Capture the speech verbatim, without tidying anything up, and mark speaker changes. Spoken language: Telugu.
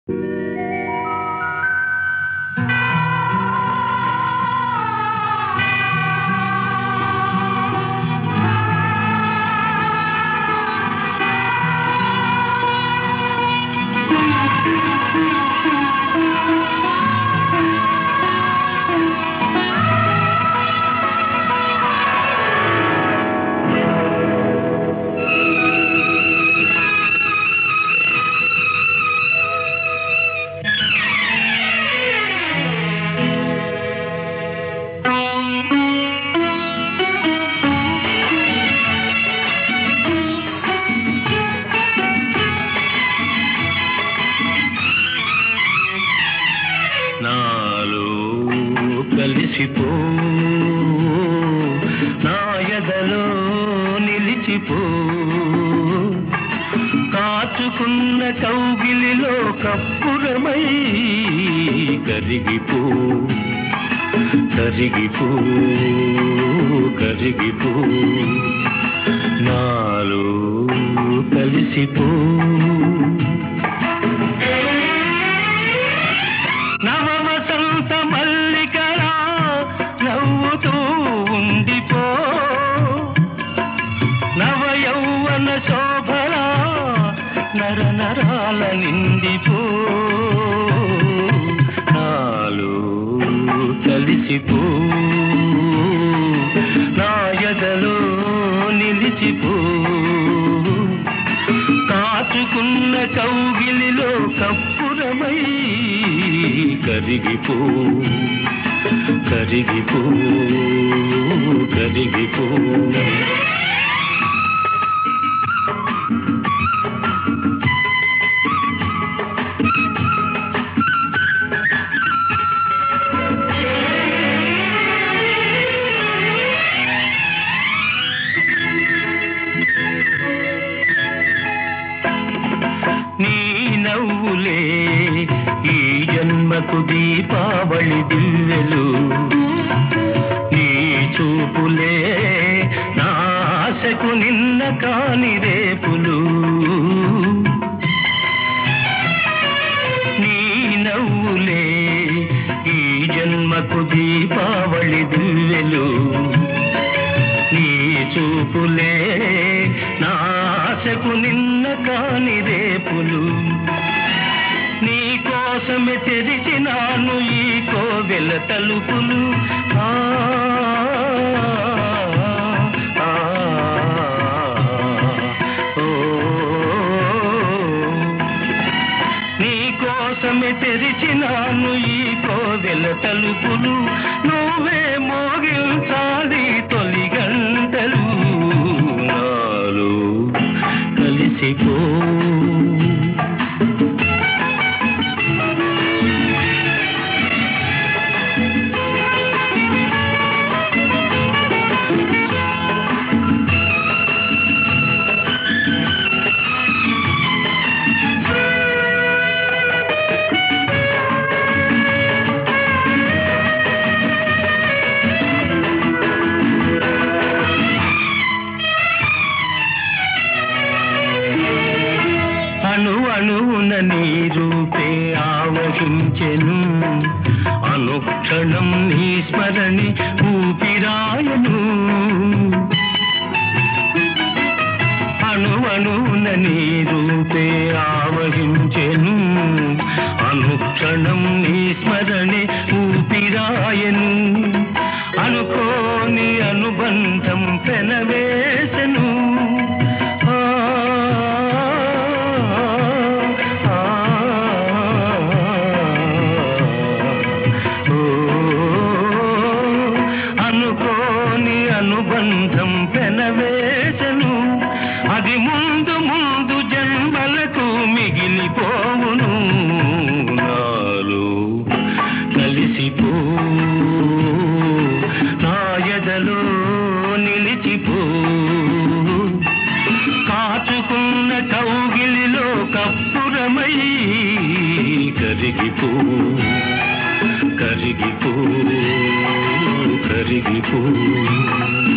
Speaker 1: నాలో కలిసిపో, నా ఎదలో నిలిచిపో, కాచుకున్న కౌగిలిలో కప్పురమై కరిగిపో, కరిగిపో, కరిగిపో, నాలో కలిసిపో. నవవసంత మల్లికలా నవ్వుతూ ఉండిపో, నవ యౌవన శోభలా నర నరాల నిండిపో, నాలో కలిసిపో, నా ఎదలో నిలిచిపో, కాచుకున్న కౌగిలిలో కప్పురమై కరిగిపో, కరిగిపో, కరిగిపో. నీ నవ్వులే ఈ జన్మకు దీపావళి దివ్వెలు, నీ చూపులే నా ఆశకు నిన్న కాని రేపులు, నీ నవ్వులే ఈ జన్మకు దీపావళి దివ్వెలు, నీ చూపులే నా ఆశకు నిన్న కాని రేపులు, నీ కోసమే తెరిచినాను ఈ కోవెల తలుపులు. ఆ ఆ, ఓ, నీ కోసమే తెరిచినాను ఈ కోవెల తలుపులు, నువ్వే మోగించాలి తొలి గంటలు, నాలో కలిసిపో. అణు అణువున నీ రూపే ఆవహించెను, అనుక్షణం నీ స్మరణి ఊపిరాయను, అణు అణువున నీ రూపే ఆవహించెను, అనుక్షణం నీ స్మరణి ఊపిరాయను, అనుకోని అనుబంధం పెనవేసెను, అనుకోని అనుబంధం పెనవేసను, అది ముందు ముందు జన్మలకు మిగిలిపోవును, నాలో కలిసిపో, నా ఎదలో నిలిచిపో, కాచుకున్న కౌగిలిలో కప్పురమై కరిగిపో, కరిగిపో, కరిగిపో.